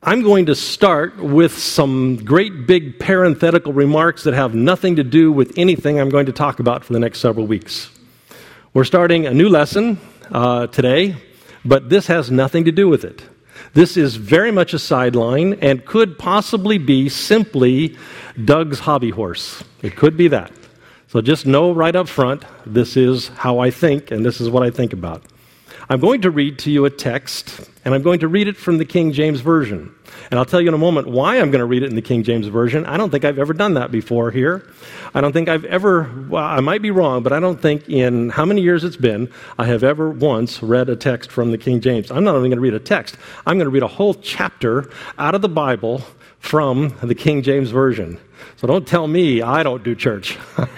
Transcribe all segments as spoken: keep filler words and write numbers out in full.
I'm going to start with some great big parenthetical remarks that have nothing to do with anything I'm going to talk about for the next several weeks. We're starting a new lesson uh, today, but this has nothing to do with it. This is very much a sideline and could possibly be simply Doug's hobby horse. It could be that. So just know right up front, this is how I think, and this is what I think about. I'm going to read to you a text, and I'm going to read it from the King James Version. And I'll tell you in a moment why I'm going to read it in the King James Version. I don't think I've ever done that before here. I don't think I've ever, well, I might be wrong, but I don't think in how many years it's been, I have ever once read a text from the King James. I'm not only going to read a text, I'm going to read a whole chapter out of the Bible from the King James Version. So don't tell me I don't do church.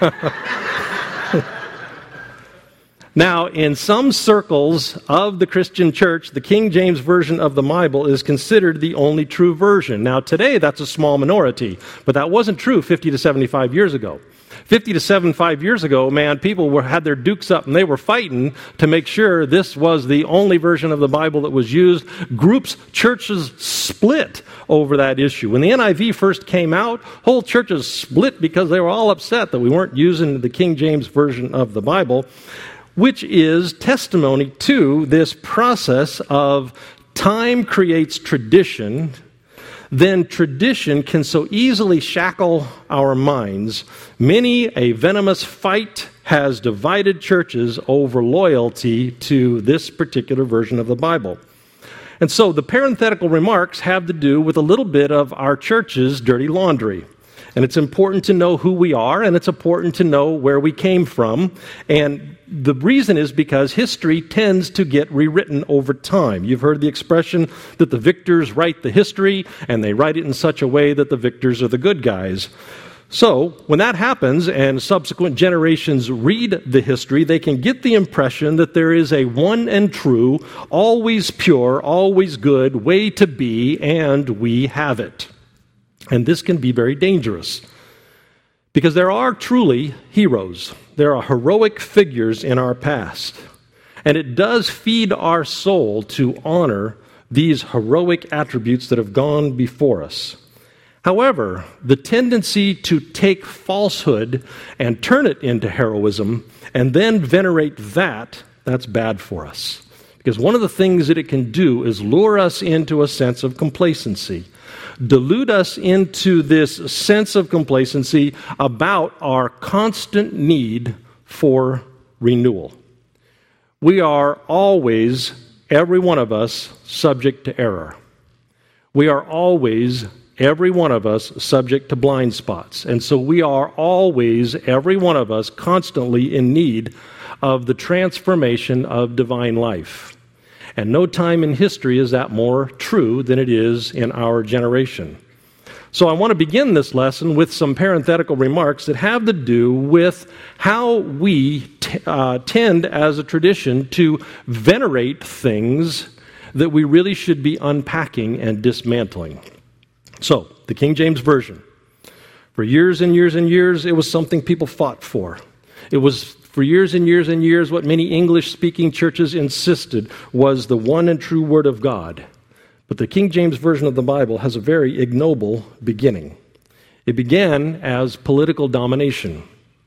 Now, in some circles of the Christian church, the King James Version of the Bible is considered the only true version. Now, today, that's a small minority, but that wasn't true fifty to seventy-five years ago. fifty to seventy-five years ago, man, people were, had their dukes up, and they were fighting to make sure this was the only version of the Bible that was used. Groups, churches split over that issue. When the N I V first came out, whole churches split because they were all upset that we weren't using the King James Version of the Bible, which is testimony to this process of time creates tradition, then tradition can so easily shackle our minds. Many a venomous fight has divided churches over loyalty to this particular version of the Bible. And so the parenthetical remarks have to do with a little bit of our church's dirty laundry. And it's important to know who we are, and it's important to know where we came from. And the reason is because history tends to get rewritten over time. You've heard the expression that the victors write the history, and they write it in such a way that the victors are the good guys. So when that happens and subsequent generations read the history, they can get the impression that there is a one and true, always pure, always good way to be, and we have it. And this can be very dangerous because there are truly heroes. There are heroic figures in our past. And it does feed our soul to honor these heroic attributes that have gone before us. However, the tendency to take falsehood and turn it into heroism and then venerate that, that's bad for us. Because one of the things that it can do is lure us into a sense of complacency. Delude us into this sense of complacency about our constant need for renewal. We are always, every one of us, subject to error. We are always, every one of us, subject to blind spots. And so we are always, every one of us, constantly in need of the transformation of divine life. And no time in history is that more true than it is in our generation. So I want to begin this lesson with some parenthetical remarks that have to do with how we t- uh, tend as a tradition to venerate things that we really should be unpacking and dismantling. So, the King James Version. For years and years and years, it was something people fought for. It was For years and years and years, what many English-speaking churches insisted was the one and true Word of God. But the King James Version of the Bible has a very ignoble beginning. It began as political domination.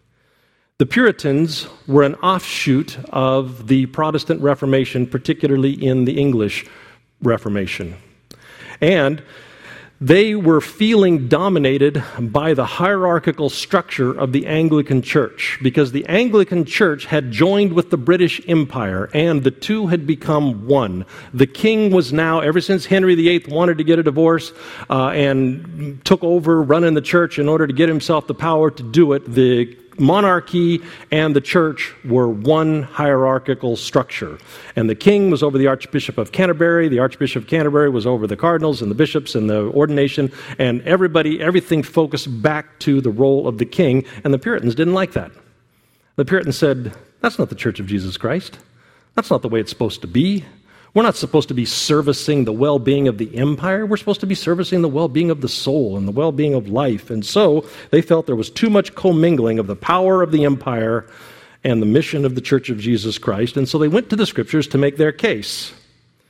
The Puritans were an offshoot of the Protestant Reformation, particularly in the English Reformation. And they were feeling dominated by the hierarchical structure of the Anglican Church because the Anglican Church had joined with the British Empire and the two had become one. The king was now, ever since Henry the Eighth wanted to get a divorce uh, and took over running the church in order to get himself the power to do it, the monarchy and the church were one hierarchical structure. And the king was over the Archbishop of Canterbury, the Archbishop of Canterbury was over the cardinals and the bishops and the ordination, and everybody, everything focused back to the role of the king, and the Puritans didn't like that. The Puritans said, that's not the Church of Jesus Christ. That's not the way it's supposed to be. We're not supposed to be servicing the well-being of the empire. We're supposed to be servicing the well-being of the soul and the well-being of life. And so they felt there was too much commingling of the power of the empire and the mission of the Church of Jesus Christ. And so they went to the Scriptures to make their case.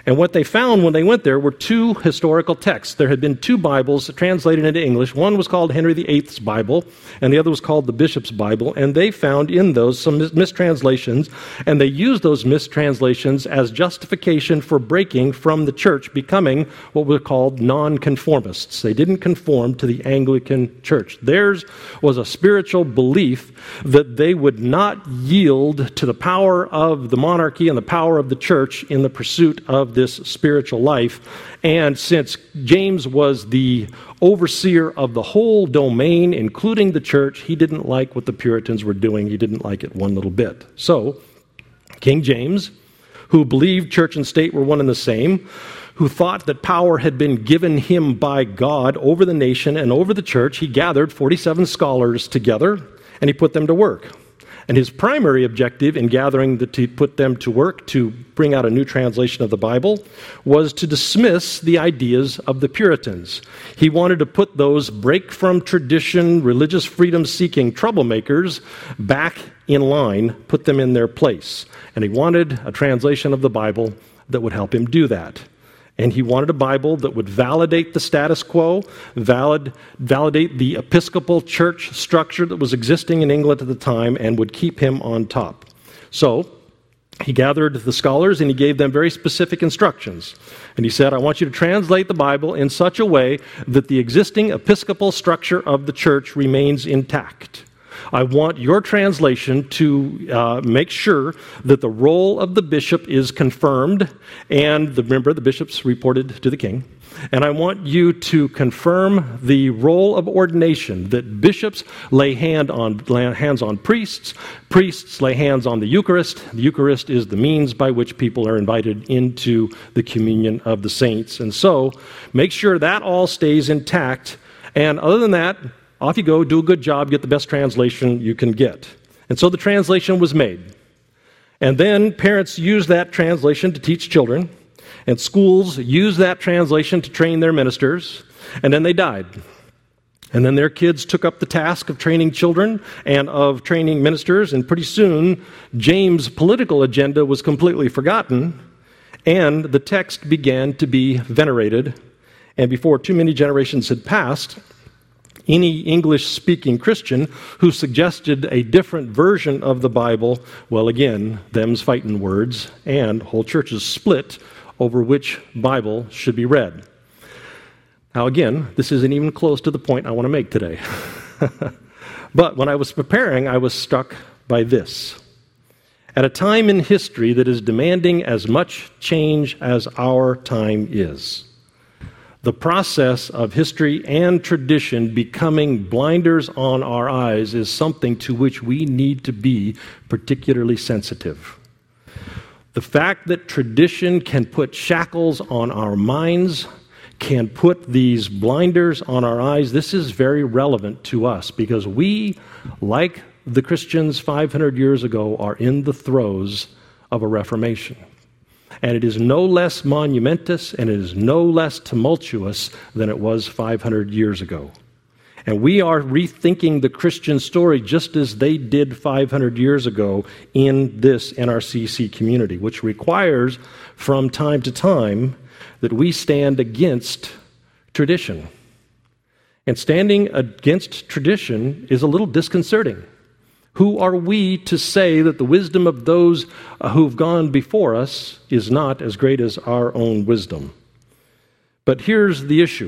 And what they found when they went there were two historical texts. There had been two Bibles translated into English. One was called Henry the Eighth's Bible, and the other was called the Bishop's Bible. And they found in those some mis- mistranslations, and they used those mistranslations as justification for breaking from the church, becoming what were called nonconformists. They didn't conform to the Anglican Church. Theirs was a spiritual belief that they would not yield to the power of the monarchy and the power of the church in the pursuit of this spiritual life. And since James was the overseer of the whole domain, including the church, he didn't like what the Puritans were doing. He didn't like it one little bit. So, King James, who believed church and state were one and the same, who thought that power had been given him by God over the nation and over the church, he gathered forty-seven scholars together and he put them to work. And his primary objective in gathering the, to put them to work to bring out a new translation of the Bible was to dismiss the ideas of the Puritans. He wanted to put those break from tradition, religious freedom-seeking troublemakers back in line, put them in their place. And he wanted a translation of the Bible that would help him do that. And he wanted a Bible that would validate the status quo, valid, validate the Episcopal church structure that was existing in England at the time, and would keep him on top. So he gathered the scholars and he gave them very specific instructions. And he said, I want you to translate the Bible in such a way that the existing Episcopal structure of the church remains intact. I want your translation to uh, make sure that the role of the bishop is confirmed, and the, remember, the bishops reported to the king. And I want you to confirm the role of ordination, that bishops lay hand on, lay hands on priests, priests lay hands on the Eucharist. The Eucharist is the means by which people are invited into the communion of the saints. And so, make sure that all stays intact. And other than that, off you go, do a good job, get the best translation you can get. And so the translation was made. And then parents used that translation to teach children, and schools used that translation to train their ministers, and then they died. And then their kids took up the task of training children and of training ministers, and pretty soon James' political agenda was completely forgotten, and the text began to be venerated. And before too many generations had passed, any English-speaking Christian who suggested a different version of the Bible, well, again, them's fighting words, and whole churches split over which Bible should be read. Now, again, this isn't even close to the point I want to make today. But when I was preparing, I was struck by this. At a time in history that is demanding as much change as our time is, the process of history and tradition becoming blinders on our eyes is something to which we need to be particularly sensitive. The fact that tradition can put shackles on our minds, can put these blinders on our eyes, this is very relevant to us because we, like the Christians five hundred years ago, are in the throes of a Reformation. And it is no less monumentous and it is no less tumultuous than it was five hundred years ago. And we are rethinking the Christian story just as they did five hundred years ago in this N R C C community, which requires from time to time that we stand against tradition. And standing against tradition is a little disconcerting. Who are we to say that the wisdom of those who've gone before us is not as great as our own wisdom? But here's the issue.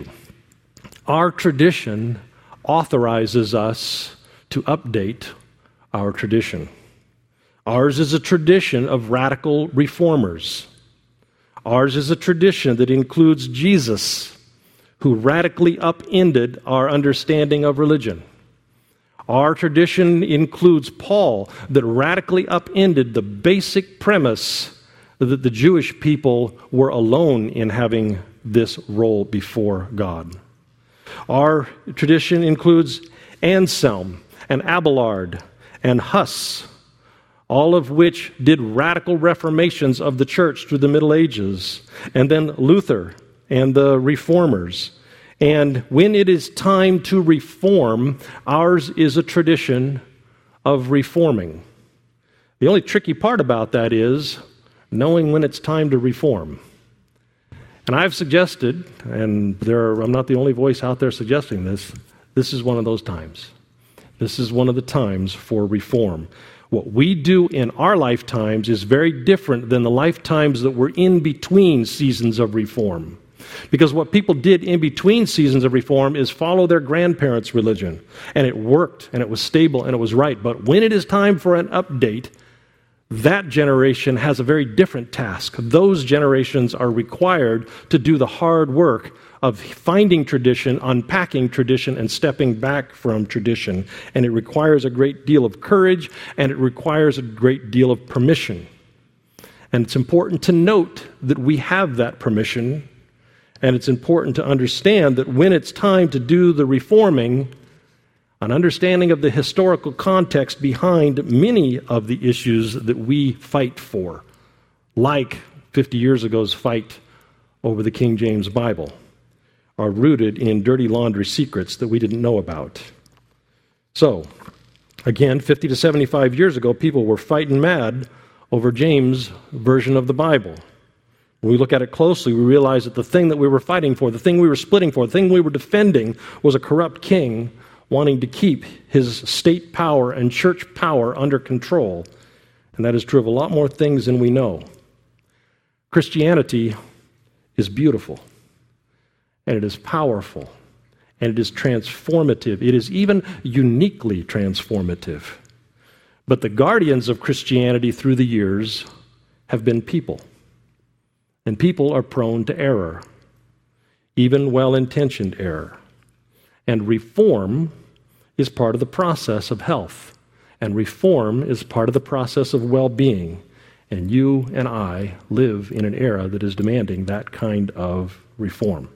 Our tradition authorizes us to update our tradition. Ours is a tradition of radical reformers. Ours is a tradition that includes Jesus, who radically upended our understanding of religion. Our tradition includes Paul, that radically upended the basic premise that the Jewish people were alone in having this role before God. Our tradition includes Anselm and Abelard and Huss, all of which did radical reformations of the church through the Middle Ages, and then Luther and the Reformers. And when it is time to reform, ours is a tradition of reforming. The only tricky part about that is knowing when it's time to reform. And I've suggested, and there are, I'm not the only voice out there suggesting this, this is one of those times. This is one of the times for reform. What we do in our lifetimes is very different than the lifetimes that were in between seasons of reform. Because what people did in between seasons of reform is follow their grandparents' religion. And it worked, and it was stable, and it was right. But when it is time for an update, that generation has a very different task. Those generations are required to do the hard work of finding tradition, unpacking tradition, and stepping back from tradition. And it requires a great deal of courage, and it requires a great deal of permission. And it's important to note that we have that permission, and it's important to understand that when it's time to do the reforming, an understanding of the historical context behind many of the issues that we fight for, like fifty years ago's fight over the King James Bible, are rooted in dirty laundry secrets that we didn't know about. So, again, fifty to seventy-five years ago, people were fighting mad over James' version of the Bible. When we look at it closely, we realize that the thing that we were fighting for, the thing we were splitting for, the thing we were defending was a corrupt king wanting to keep his state power and church power under control. And that is true of a lot more things than we know. Christianity is beautiful, and it is powerful, and it is transformative. It is even uniquely transformative. But the guardians of Christianity through the years have been people. And people are prone to error, even well-intentioned error. And reform is part of the process of health. And reform is part of the process of well-being. And you and I live in an era that is demanding that kind of reform.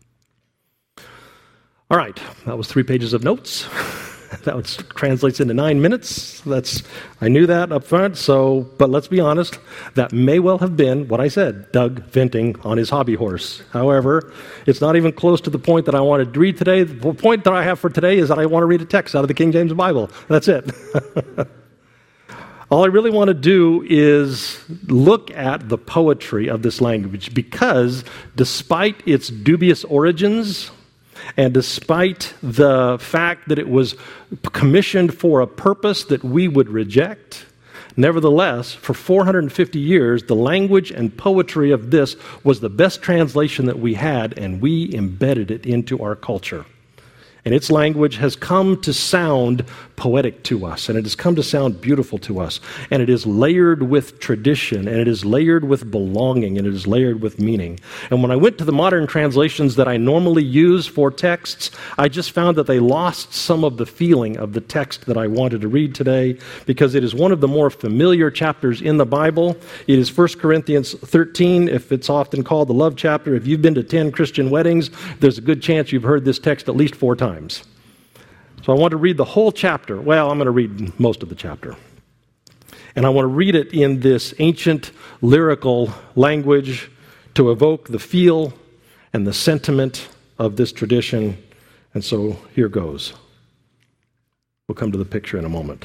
All right, that was three pages of notes. That was, translates into nine minutes. That's I knew that up front, so, but let's be honest, that may well have been what I said, Doug venting on his hobby horse. However, it's not even close to the point that I wanted to read today. The point that I have for today is that I want to read a text out of the King James Bible. That's it. All I really want to do is look at the poetry of this language, because despite its dubious origins, and despite the fact that it was commissioned for a purpose that we would reject, nevertheless, for four hundred fifty years, the language and poetry of this was the best translation that we had, and we embedded it into our culture. And its language has come to sound poetic to us, and it has come to sound beautiful to us. And it is layered with tradition, and it is layered with belonging, and it is layered with meaning. And when I went to the modern translations that I normally use for texts, I just found that they lost some of the feeling of the text that I wanted to read today, because it is one of the more familiar chapters in the Bible. It is First Corinthians thirteen, if it's often called the love chapter. If you've been to ten Christian weddings, there's a good chance you've heard this text at least four times. So I want to read the whole chapter. Well, I'm going to read most of the chapter. And I want to read it in this ancient lyrical language to evoke the feel and the sentiment of this tradition. And so here goes. We'll come to the picture in a moment.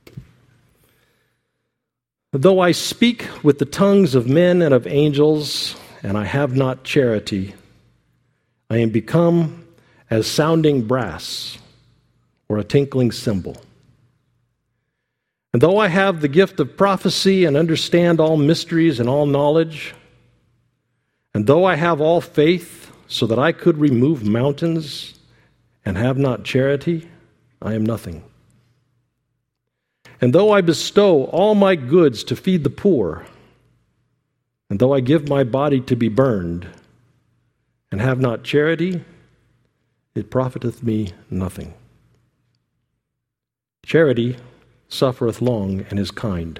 Though I speak with the tongues of men and of angels, and I have not charity, I am become as sounding brass or a tinkling cymbal. And though I have the gift of prophecy and understand all mysteries and all knowledge, and though I have all faith so that I could remove mountains and have not charity, I am nothing. And though I bestow all my goods to feed the poor, and though I give my body to be burned and have not charity, it profiteth me nothing. Charity suffereth long and is kind.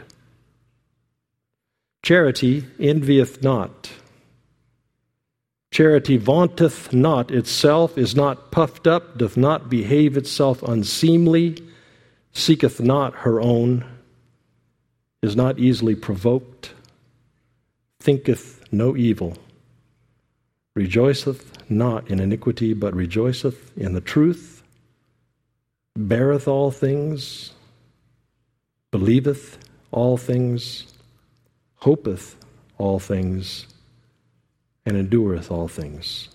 Charity envieth not. Charity vaunteth not itself, is not puffed up, doth not behave itself unseemly, seeketh not her own, is not easily provoked, thinketh no evil, rejoiceth not in iniquity, but rejoiceth in the truth, beareth all things, believeth all things, hopeth all things, and endureth all things.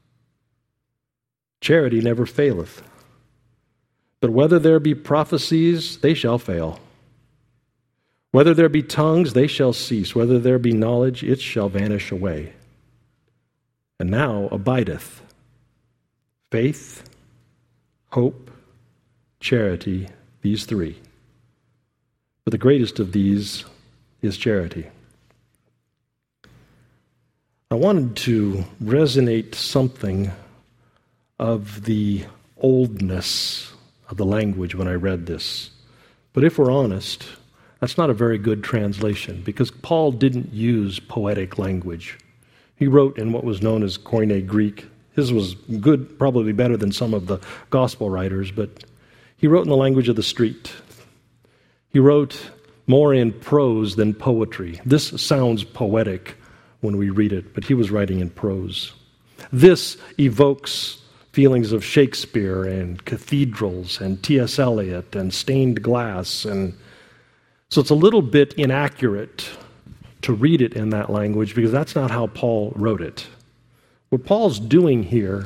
Charity never faileth. But whether there be prophecies, they shall fail. Whether there be tongues, they shall cease. Whether there be knowledge, it shall vanish away. And now abideth faith, hope, charity, these three. But the greatest of these is charity. I wanted to resonate something of the oldness of the language when I read this. But if we're honest, that's not a very good translation, because Paul didn't use poetic language. He wrote in what was known as Koine Greek. His was good, probably better than some of the gospel writers, but he wrote in the language of the street. He wrote more in prose than poetry. This sounds poetic when we read it, but he was writing in prose. This evokes feelings of Shakespeare and cathedrals and T S Eliot and stained glass, and so it's a little bit inaccurate to read it in that language because that's not how Paul wrote it. What Paul's doing here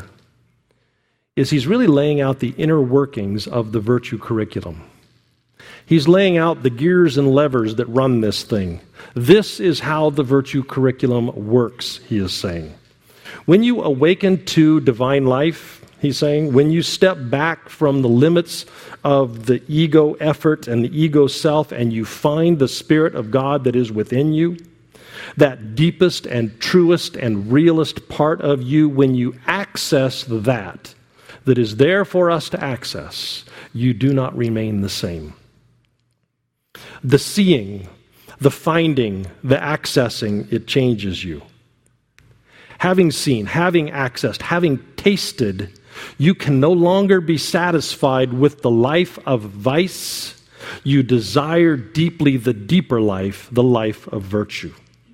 is he's really laying out the inner workings of the virtue curriculum. He's laying out the gears and levers that run this thing. This is how the virtue curriculum works, he is saying. When you awaken to divine life, he's saying, when you step back from the limits of the ego effort and the ego self and you find the Spirit of God that is within you, that deepest and truest and realest part of you, when you access that, that is there for us to access, you do not remain the same. The seeing, the finding, the accessing, it changes you. Having seen, having accessed, having tasted, you can no longer be satisfied with the life of vice. You desire deeply the deeper life, the life of virtue.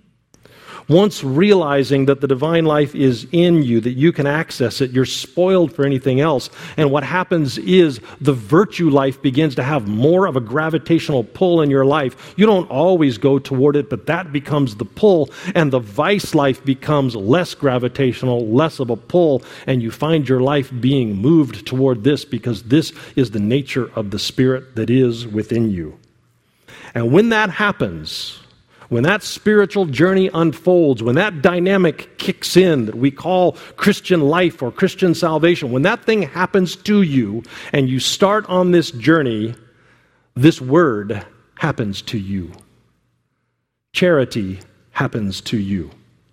Once realizing that the divine life is in you, that you can access it, you're spoiled for anything else. And what happens is the virtue life begins to have more of a gravitational pull in your life. You don't always go toward it, but that becomes the pull. And the vice life becomes less gravitational, less of a pull. And you find your life being moved toward this because this is the nature of the Spirit that is within you. And when that happens, when that spiritual journey unfolds, when that dynamic kicks in that we call Christian life or Christian salvation, when that thing happens to you and you start on this journey, this word happens to you. Charity happens to you.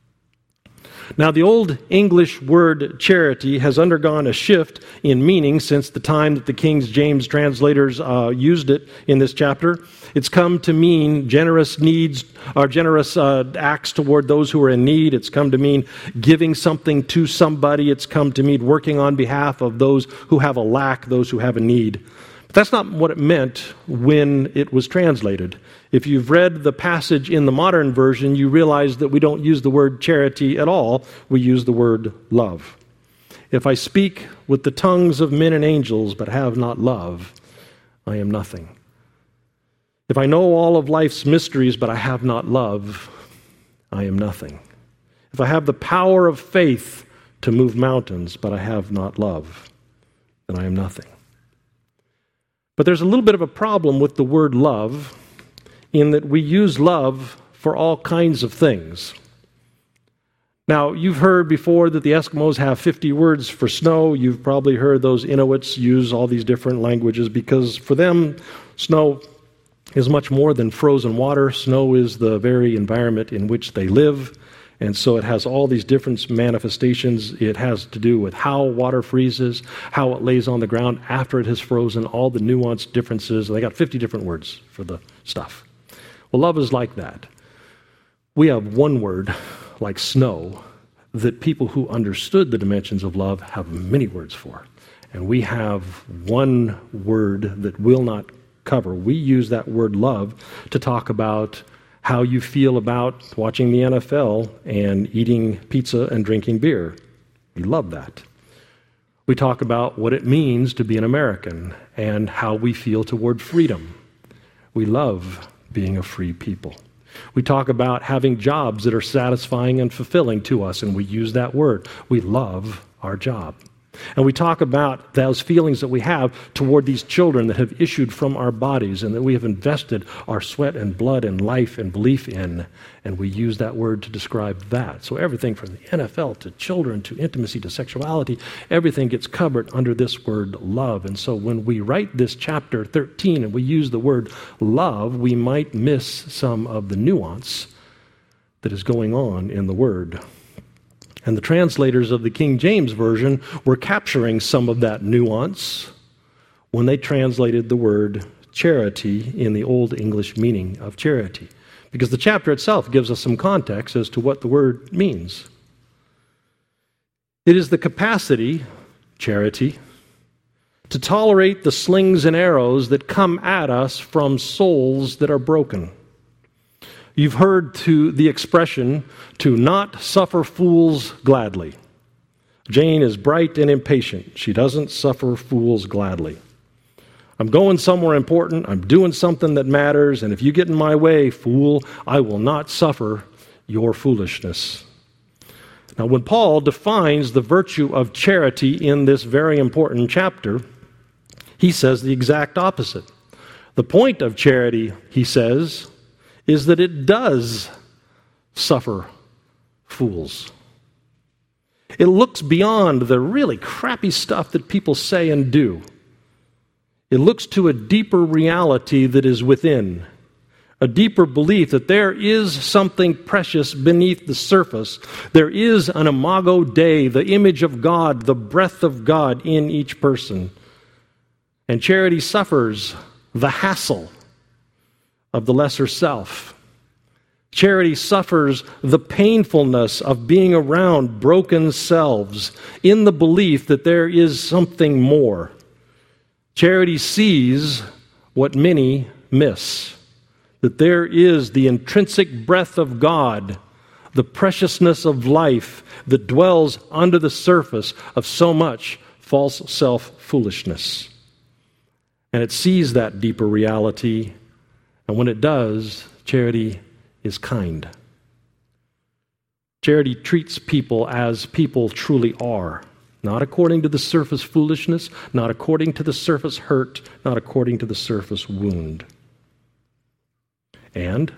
Now, the Old English word charity has undergone a shift in meaning since the time that the King James translators uh, used it in this chapter. It's come to mean generous needs or generous uh, acts toward those who are in need. It's come to mean giving something to somebody. It's come to mean working on behalf of those who have a lack, those who have a need. But that's not what it meant when it was translated. If you've read the passage in the modern version, you realize that we don't use the word charity at all. We use the word love. If I speak with the tongues of men and angels but have not love, I am nothing. If I know all of life's mysteries but I have not love, I am nothing. If I have the power of faith to move mountains but I have not love, then I am nothing. But there's a little bit of a problem with the word love in that we use love for all kinds of things. Now, you've heard before that the Eskimos have fifty words for snow. You've probably heard those Inuits use all these different languages because for them, snow is much more than frozen water. Snow is the very environment in which they live. And so it has all these different manifestations. It has to do with how water freezes, how it lays on the ground after it has frozen, all the nuanced differences. They got fifty different words for the stuff. Well, love is like that. We have one word, like snow, that people who understood the dimensions of love have many words for. And we have one word that will not cover. We use that word love to talk about how you feel about watching the N F L and eating pizza and drinking beer. We love that. We talk about what it means to be an American and how we feel toward freedom. We love being a free people. We talk about having jobs that are satisfying and fulfilling to us, and we use that word. We love our job. And we talk about those feelings that we have toward these children that have issued from our bodies and that we have invested our sweat and blood and life and belief in, and we use that word to describe that. So everything from the N F L to children to intimacy to sexuality, everything gets covered under this word love. And so when we write this chapter thirteen and we use the word love, we might miss some of the nuance that is going on in the word. And the translators of the King James Version were capturing some of that nuance when they translated the word charity in the Old English meaning of charity. Because the chapter itself gives us some context as to what the word means. It is the capacity, charity, to tolerate the slings and arrows that come at us from souls that are broken. You've heard to the expression, to not suffer fools gladly. Jane is bright and impatient. She doesn't suffer fools gladly. I'm going somewhere important. I'm doing something that matters. And if you get in my way, fool, I will not suffer your foolishness. Now, when Paul defines the virtue of charity in this very important chapter, he says the exact opposite. The point of charity, he says, is that it does suffer fools. It looks beyond the really crappy stuff that people say and do. It looks to a deeper reality that is within, a deeper belief that there is something precious beneath the surface. There is an imago Dei, the image of God, the breath of God in each person. And charity suffers the hassle of the lesser self. Charity suffers the painfulness of being around broken selves in the belief that there is something more. Charity sees what many miss, that there is the intrinsic breath of God, the preciousness of life that dwells under the surface of so much false self-foolishness. And it sees that deeper reality. And when it does, charity is kind. Charity treats people as people truly are, not according to the surface foolishness, not according to the surface hurt, not according to the surface wound. And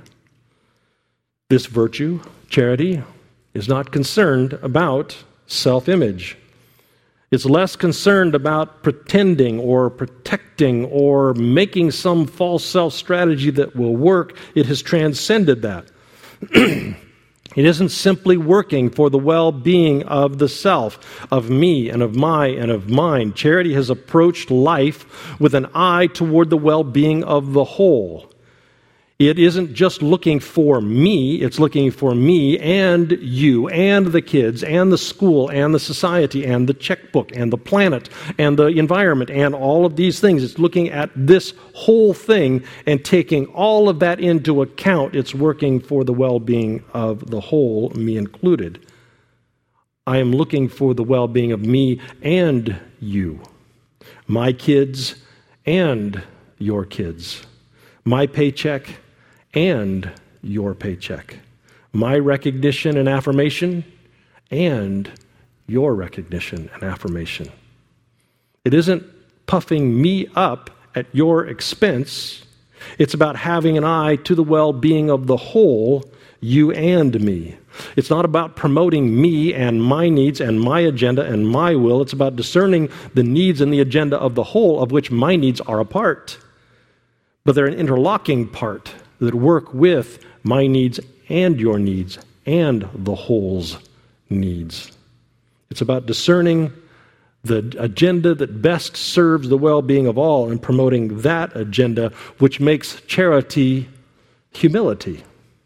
this virtue, charity, is not concerned about self-image. It's less concerned about pretending or protecting or making some false self-strategy that will work. It has transcended that. It isn't simply working for the well-being of the self, of me and of my and of mine. Charity has approached life with an eye toward the well-being of the whole. It isn't just looking for me, it's looking for me and you and the kids and the school and the society and the checkbook and the planet and the environment and all of these things. It's looking at this whole thing and taking all of that into account. It's working for the well-being of the whole, me included. I am looking for the well-being of me and you, my kids and your kids, my paycheck and your paycheck, my recognition and affirmation, and your recognition and affirmation. It isn't puffing me up at your expense. It's about having an eye to the well-being of the whole, you and me. It's not about promoting me and my needs and my agenda and my will. It's about discerning the needs and the agenda of the whole, of which my needs are a part. But they're an interlocking part that work with my needs and your needs and the whole's needs. It's about discerning the agenda that best serves the well-being of all and promoting that agenda, which makes charity humility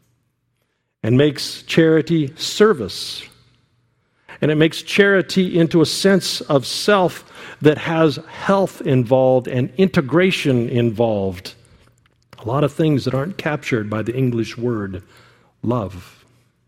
and makes charity service. And it makes charity into a sense of self that has health involved and integration involved. A lot of things that aren't captured by the English word love.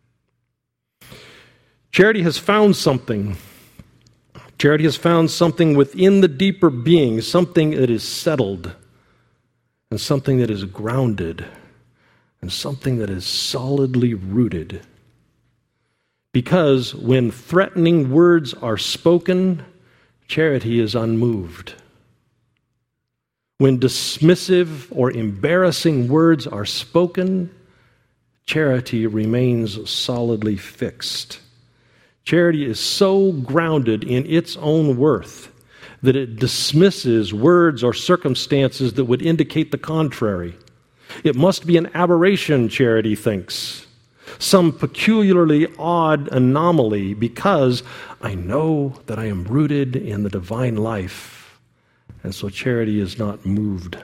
Charity has found something. Charity has found something within the deeper being, something that is settled and something that is grounded, and something that is solidly rooted. Because when threatening words are spoken, charity is unmoved. When dismissive or embarrassing words are spoken, charity remains solidly fixed. Charity is so grounded in its own worth that it dismisses words or circumstances that would indicate the contrary. It must be an aberration, charity thinks, some peculiarly odd anomaly, because I know that I am rooted in the divine life, and so charity is not moved.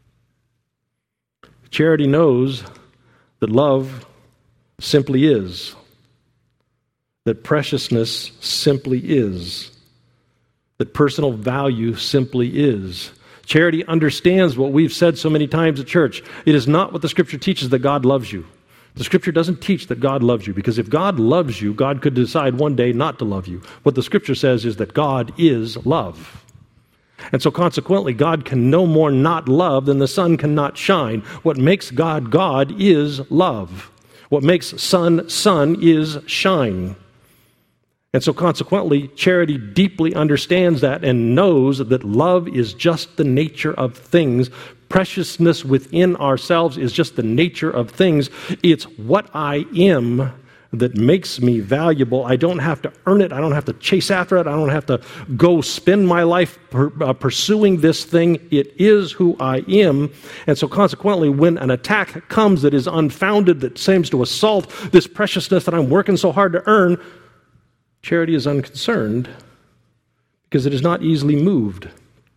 Charity knows that love simply is, that preciousness simply is, that personal value simply is. Charity understands what we've said so many times at church. It is not what the Scripture teaches that God loves you. The Scripture doesn't teach that God loves you, because if God loves you, God could decide one day not to love you. What the Scripture says is that God is love. And so consequently, God can no more not love than the sun cannot shine. What makes God God is love. What makes sun sun is shine. And so consequently, charity deeply understands that and knows that love is just the nature of things. Preciousness within ourselves is just the nature of things. It's what I am that makes me valuable. I don't have to earn it. I don't have to chase after it. I don't have to go spend my life per, uh, pursuing this thing. It is who I am. And so consequently, when an attack comes that is unfounded, that seems to assault this preciousness that I'm working so hard to earn, charity is unconcerned because it is not easily moved.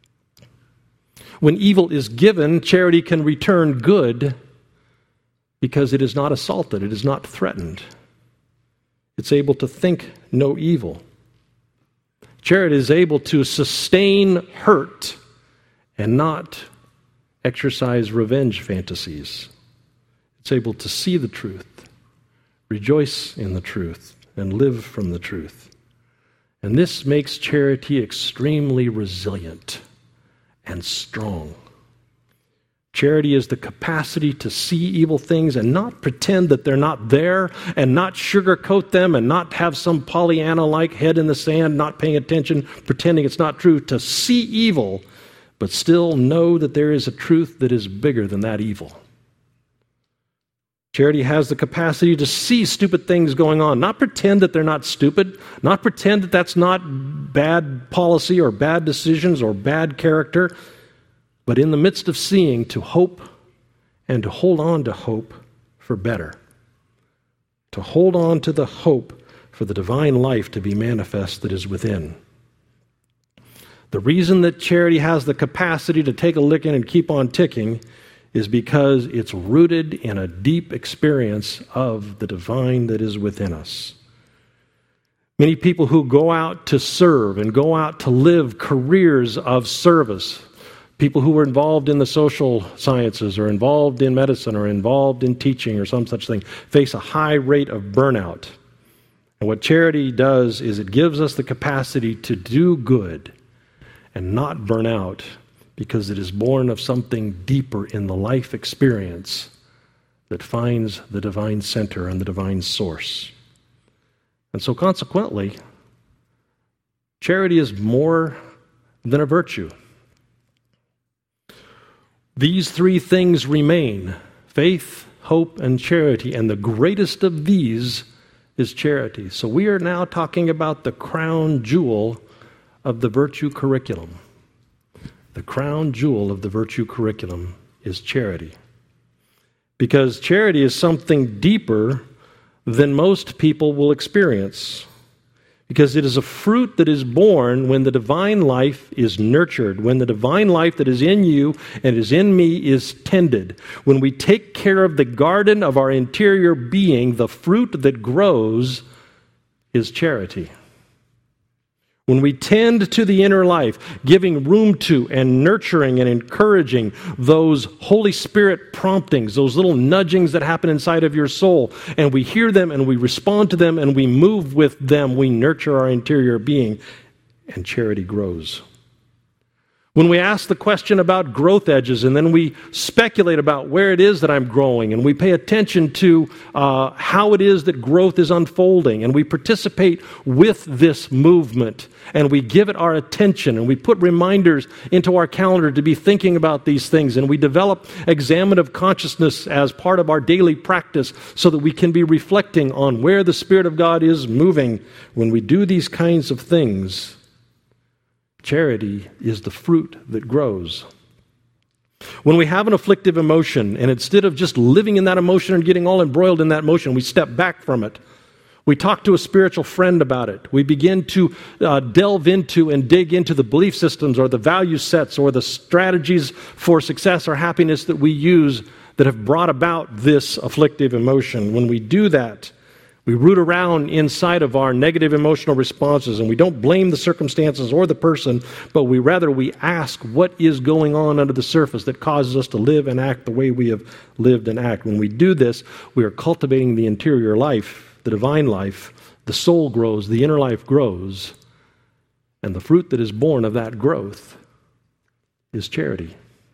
When evil is given, charity can return good because it is not assaulted, it is not threatened. It's able to think no evil. Charity is able to sustain hurt and not exercise revenge fantasies. It's able to see the truth, rejoice in the truth, and live from the truth. And this makes charity extremely resilient and strong. Charity is the capacity to see evil things and not pretend that they're not there, and not sugarcoat them, and not have some Pollyanna-like head in the sand, not paying attention, pretending it's not true. To see evil, but still know that there is a truth that is bigger than that evil. Charity has the capacity to see stupid things going on, not pretend that they're not stupid, not pretend that that's not bad policy or bad decisions or bad character, but in the midst of seeing, to hope and to hold on to hope for better, to hold on to the hope for the divine life to be manifest that is within. The reason that charity has the capacity to take a licking and keep on ticking is because it's rooted in a deep experience of the divine that is within us. Many people who go out to serve and go out to live careers of service, people who are involved in the social sciences or involved in medicine or involved in teaching or some such thing, face a high rate of burnout. And what charity does is it gives us the capacity to do good and not burn out, because it is born of something deeper in the life experience that finds the divine center and the divine source. And so consequently, charity is more than a virtue. These three things remain: faith, hope, and charity, and the greatest of these is charity. So we are now talking about the crown jewel of the virtue curriculum. The crown jewel of the virtue curriculum is charity. Because charity is something deeper than most people will experience. Because it is a fruit that is born when the divine life is nurtured, when the divine life that is in you and is in me is tended. When we take care of the garden of our interior being, the fruit that grows is charity. When we tend to the inner life, giving room to and nurturing and encouraging those Holy Spirit promptings, those little nudgings that happen inside of your soul, and we hear them and we respond to them and we move with them, we nurture our interior being, and charity grows. When we ask the question about growth edges and then we speculate about where it is that I'm growing and we pay attention to uh, how it is that growth is unfolding and we participate with this movement and we give it our attention and we put reminders into our calendar to be thinking about these things and we develop examinative consciousness as part of our daily practice so that we can be reflecting on where the Spirit of God is moving. When we do these kinds of things, charity is the fruit that grows. When we have an afflictive emotion, and instead of just living in that emotion and getting all embroiled in that emotion, we step back from it. We talk to a spiritual friend about it. We begin to uh, delve into and dig into the belief systems or the value sets or the strategies for success or happiness that we use that have brought about this afflictive emotion. When we do that, we root around inside of our negative emotional responses and we don't blame the circumstances or the person, but we rather we ask what is going on under the surface that causes us to live and act the way we have lived and act. When we do this, we are cultivating the interior life, the divine life. The soul grows, the inner life grows, and the fruit that is born of that growth is charity.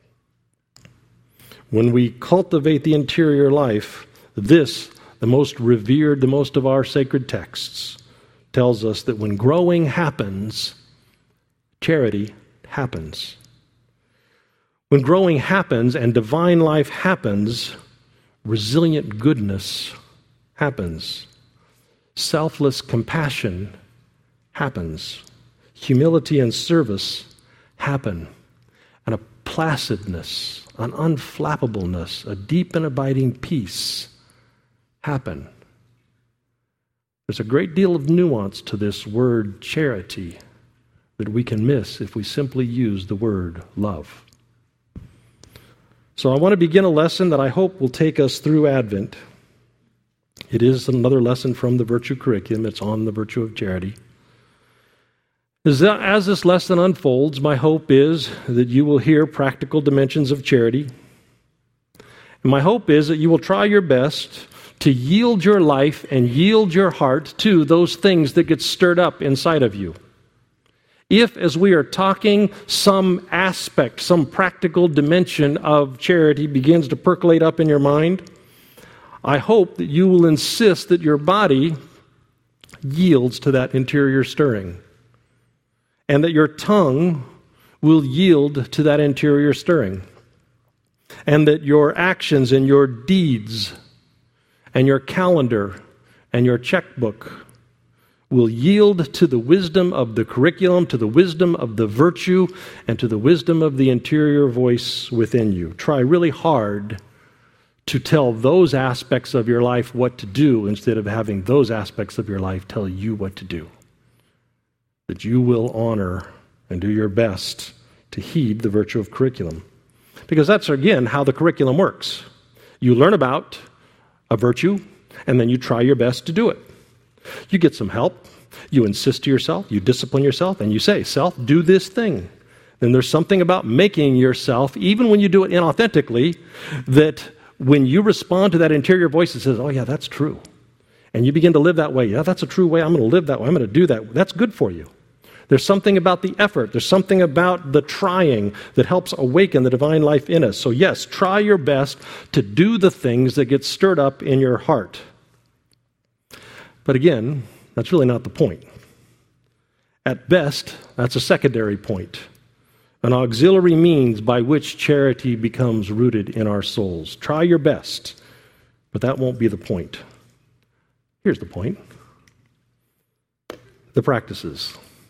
When we cultivate the interior life, this the most revered, the most of our sacred texts, tells us that when growing happens, charity happens. When growing happens and divine life happens, resilient goodness happens. Selfless compassion happens. Humility and service happen. And a placidness, an unflappableness, a deep and abiding peace happen. There's a great deal of nuance to this word charity that we can miss if we simply use the word love. So I want to begin a lesson that I hope will take us through Advent. It is another lesson from the virtue curriculum. It's on the virtue of charity. As this lesson unfolds, my hope is that you will hear practical dimensions of charity. And my hope is that you will try your best to yield your life and yield your heart to those things that get stirred up inside of you. If, as we are talking, some aspect, some practical dimension of charity begins to percolate up in your mind, I hope that you will insist that your body yields to that interior stirring, and that your tongue will yield to that interior stirring, and that your actions and your deeds and your calendar and your checkbook will yield to the wisdom of the curriculum, to the wisdom of the virtue, and to the wisdom of the interior voice within you. Try really hard to tell those aspects of your life what to do instead of having those aspects of your life tell you what to do. That you will honor and do your best to heed the virtue of curriculum. Because that's, again, how the curriculum works. You learn about a virtue, and then you try your best to do it. You get some help, you insist to yourself, you discipline yourself, and you say, self, do this thing. Then there's something about making yourself, even when you do it inauthentically, that when you respond to that interior voice that says, oh yeah, that's true, and you begin to live that way, yeah, that's a true way, I'm going to live that way, I'm going to do that, that's good for you. There's something about the effort. There's something about the trying that helps awaken the divine life in us. So yes, try your best to do the things that get stirred up in your heart. But again, that's really not the point. At best, that's a secondary point, an auxiliary means by which charity becomes rooted in our souls. Try your best, but that won't be the point. Here's the point. The practices.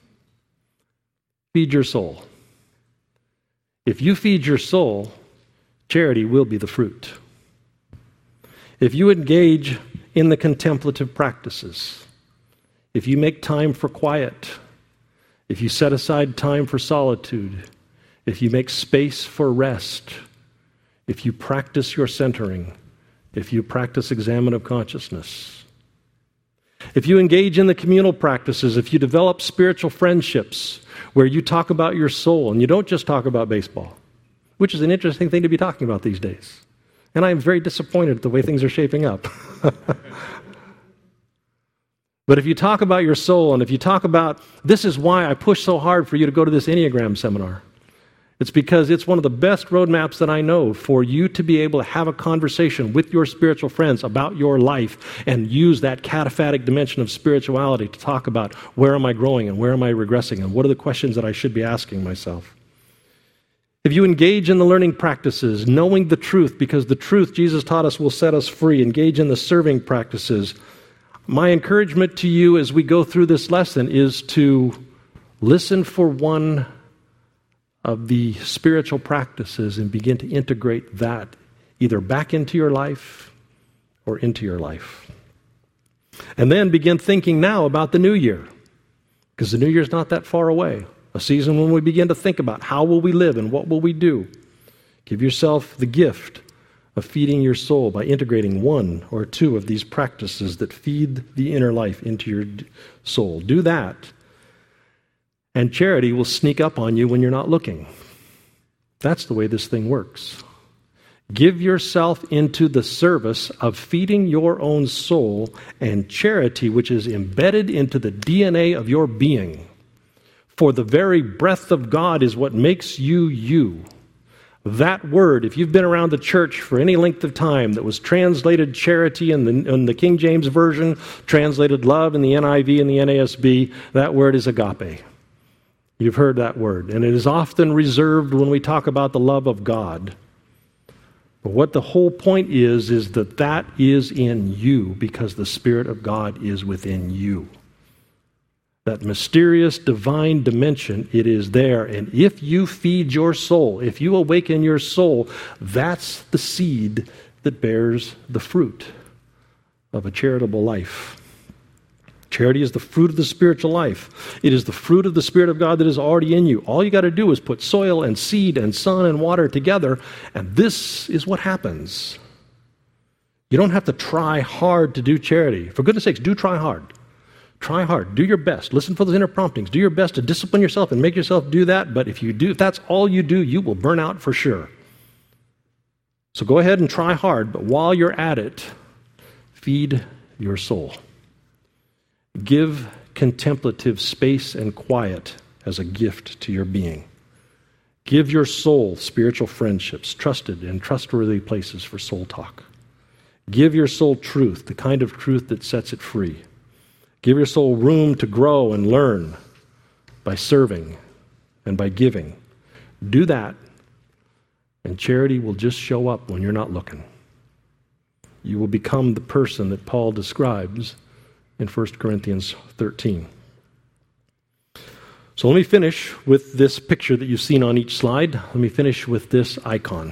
Feed your soul. If you feed your soul, charity will be the fruit. If you engage in the contemplative practices, if you make time for quiet, if you set aside time for solitude, if you make space for rest, if you practice your centering, if you practice examinative consciousness, if you engage in the communal practices, if you develop spiritual friendships where you talk about your soul and you don't just talk about baseball, which is an interesting thing to be talking about these days. And I am very disappointed at the way things are shaping up. But if you talk about your soul and if you talk about, this is why I push so hard for you to go to this Enneagram seminar. It's because it's one of the best roadmaps that I know for you to be able to have a conversation with your spiritual friends about your life and use that cataphatic dimension of spirituality to talk about where am I growing and where am I regressing and what are the questions that I should be asking myself. If you engage in the learning practices, knowing the truth, because the truth Jesus taught us will set us free, engage in the serving practices, my encouragement to you as we go through this lesson is to listen for one of the spiritual practices and begin to integrate that either back into your life or into your life. And then begin thinking now about the new year, because the new year is not that far away. A season when we begin to think about how will we live and what will we do. Give yourself the gift of feeding your soul by integrating one or two of these practices that feed the inner life into your soul. Do that, and charity will sneak up on you when you're not looking. That's the way this thing works. Give yourself into the service of feeding your own soul, and charity, which is embedded into the D N A of your being. For the very breath of God is what makes you you. That word, if you've been around the church for any length of time, that was translated charity in the, in the King James Version, translated love in the N I V and the N A S B, that word is agape. You've heard that word, and it is often reserved when we talk about the love of God. But what the whole point is, is that that is in you because the Spirit of God is within you. That mysterious divine dimension, it is there. And if you feed your soul, if you awaken your soul, that's the seed that bears the fruit of a charitable life. Charity is the fruit of the spiritual life. It is the fruit of the Spirit of God that is already in you. All you got to do is put soil and seed and sun and water together, and this is what happens. You don't have to try hard to do charity. For goodness sakes, do try hard. Try hard. Do your best. Listen for those inner promptings. Do your best to discipline yourself and make yourself do that. But if you do, if that's all you do, you will burn out for sure. So go ahead and try hard. But while you're at it, feed your soul. Give contemplative space and quiet as a gift to your being. Give your soul spiritual friendships, trusted and trustworthy places for soul talk. Give your soul truth, the kind of truth that sets it free. Give your soul room to grow and learn by serving and by giving. Do that, and charity will just show up when you're not looking. You will become the person that Paul describes in First Corinthians thirteen. So let me finish with this picture that you've seen on each slide. Let me finish with this icon.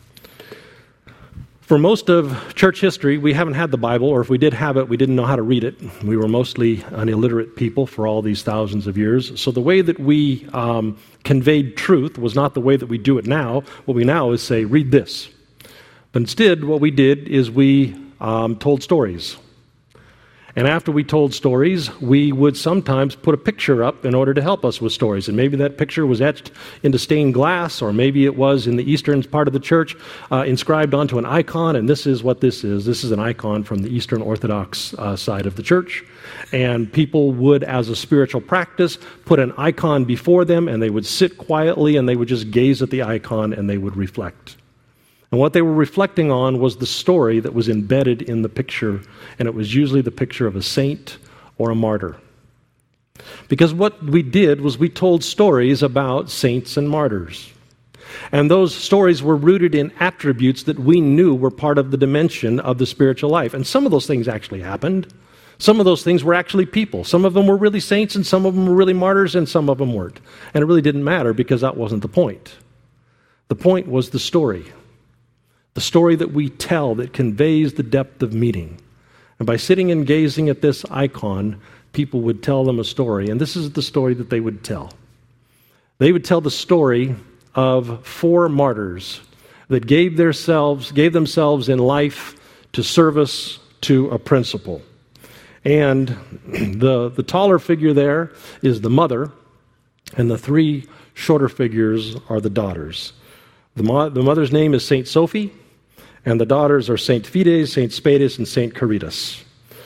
For most of church history, we haven't had the Bible, or if we did have it, we didn't know how to read it. We were mostly an illiterate people for all these thousands of years. So the way that we um, conveyed truth was not the way that we do it now. What we now is say, read this. But instead, what we did is we um, told stories. And after we told stories, we would sometimes put a picture up in order to help us with stories. And maybe that picture was etched into stained glass, or maybe it was in the eastern part of the church uh, inscribed onto an icon. And this is what this is. This is an icon from the Eastern Orthodox uh, side of the church. And people would, as a spiritual practice, put an icon before them, and they would sit quietly, and they would just gaze at the icon, and they would reflect. And what they were reflecting on was the story that was embedded in the picture, and it was usually the picture of a saint or a martyr. Because what we did was we told stories about saints and martyrs. And those stories were rooted in attributes that we knew were part of the dimension of the spiritual life. And some of those things actually happened. Some of those things were actually people. Some of them were really saints, and some of them were really martyrs, and some of them weren't. And it really didn't matter because that wasn't the point. The point was the story. The story that we tell that conveys the depth of meaning. And by sitting and gazing at this icon, people would tell them a story. And this is the story that they would tell. They would tell the story of four martyrs that gave themselves, gave themselves in life to service to a principle. And the, the taller figure there is the mother, and the three shorter figures are the daughters. The, mo- the mother's name is Saint Sophie, and the daughters are Saint Fides, Saint Spadis, and Saint Caritas.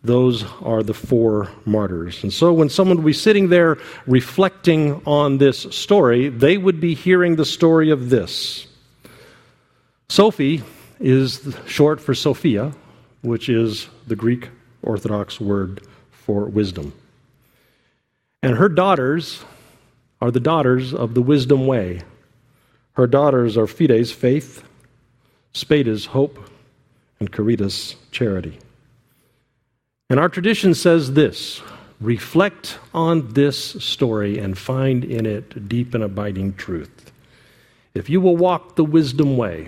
Those are the four martyrs. And so when someone would be sitting there reflecting on this story, they would be hearing the story of this. Sophie is short for Sophia, which is the Greek Orthodox word for wisdom. And her daughters are the daughters of the wisdom way. Her daughters are Fides, faith, Spades, hope, and Caritas, charity. And our tradition says this: reflect on this story and find in it deep and abiding truth. If you will walk the wisdom way,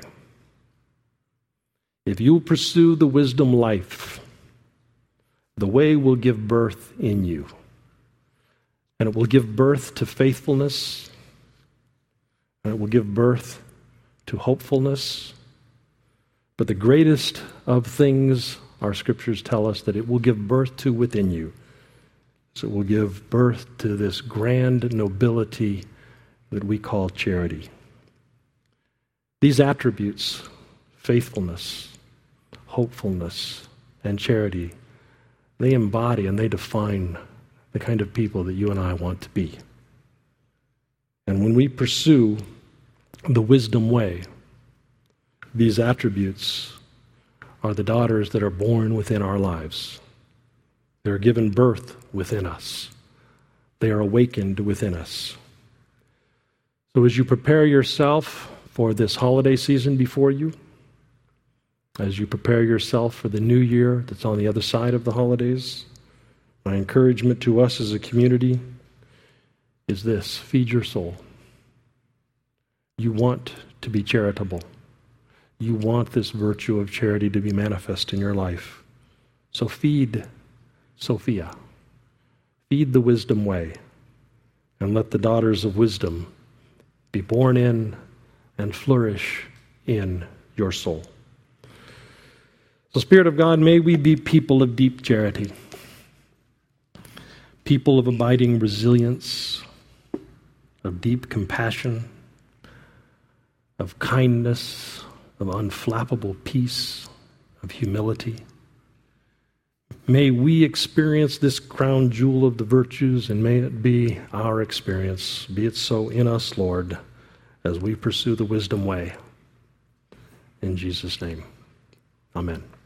if you will pursue the wisdom life, the way will give birth in you. And it will give birth to faithfulness, and it will give birth to hopefulness. But the greatest of things, our scriptures tell us, that it will give birth to within you. So it will give birth to this grand nobility that we call charity. These attributes, faithfulness, hopefulness, and charity, they embody and they define the kind of people that you and I want to be. And when we pursue the wisdom way, these attributes are the daughters that are born within our lives. They are given birth within us. They are awakened within us. So as you prepare yourself for this holiday season before you, as you prepare yourself for the new year that's on the other side of the holidays, my encouragement to us as a community is this: feed your soul. You want to be charitable. You want this virtue of charity to be manifest in your life. So feed Sophia. Feed the wisdom way. And let the daughters of wisdom be born in and flourish in your soul. So, Spirit of God, may we be people of deep charity. People of abiding resilience, of deep compassion, of kindness, of unflappable peace, of humility. May we experience this crown jewel of the virtues, and may it be our experience. Be it so in us, Lord, as we pursue the wisdom way. In Jesus' name, amen.